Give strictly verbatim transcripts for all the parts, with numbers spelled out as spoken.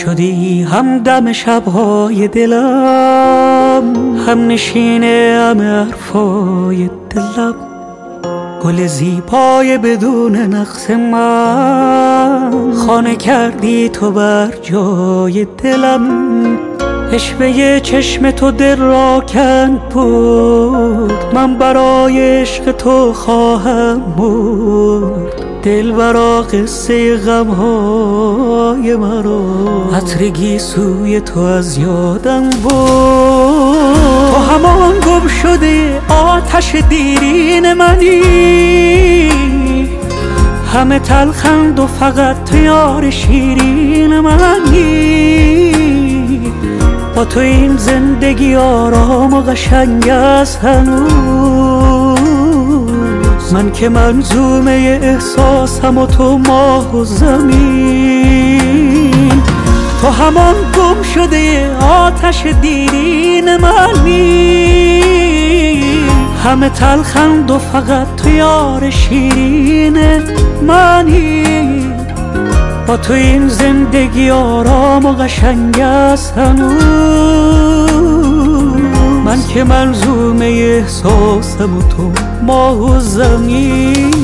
شدی همدم شبهای دلم، هم نشینه همه حرفای دلم، گل زیبای بدون نقص من، خانه کردی تو بر جای دلم. عشوه چشم تو دل را کند بود، من برای عشق تو خواهم مرد. دلبرا قصه غمهای مرا، عطر گیسوی تو از یادم بود. تو همان گم شده آتش دیرین منی، همه تلخند و فقط تو یار شیرین منی. با تو این زندگی آرام و قشنگ است هنوز، من که منظومه احساسم و تو ماه و زمین. تو همان گم شده آتش دیرین منی، همه تلخند و فقط تو یار شیرین منی. با تو این زندگی آرام و قشنگ است هنوز، من که منظومه احساسم و تو ماه و زمین.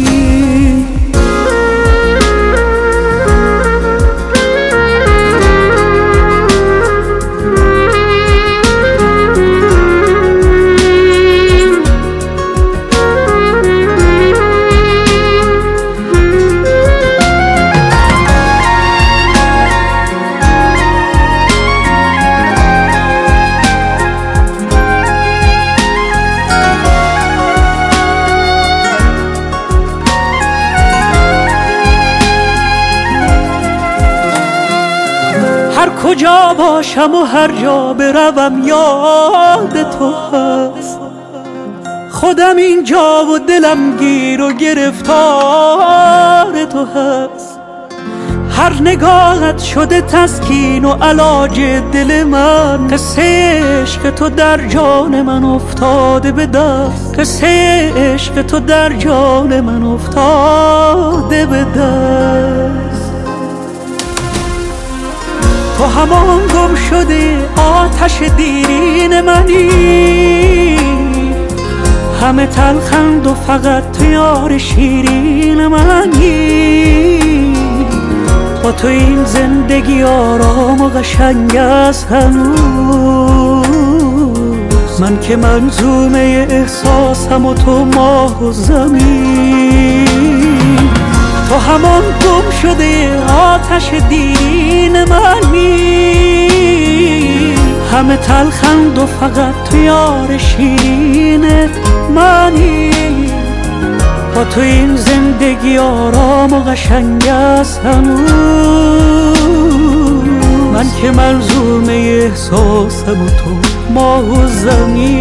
هر کجا باشم و هر جا بروم یاد تو هست، خودم اینجا و دلم گیر و گرفتار تو هست. هر نگاهت شده تسکین و علاج دل من، قصه عشق تو در جان من افتاده به دست، قصه عشق تو در جان من افتاده به دست. تو همان گم شده آتش دیرین منی، همه تلخند و فقط تو یار شیرین منی. با تو این زندگی آرام و قشنگ است هنوز، من که منظومه احساسم و تو ماه و زمین. تو همان گم شده آتش دیرین منی، همه تلخند و فقط تو یار شیرین منی. با تو این زندگی آرام و قشنگ است هنوز، من که ملزومه احساسم و تو ماه و زمین.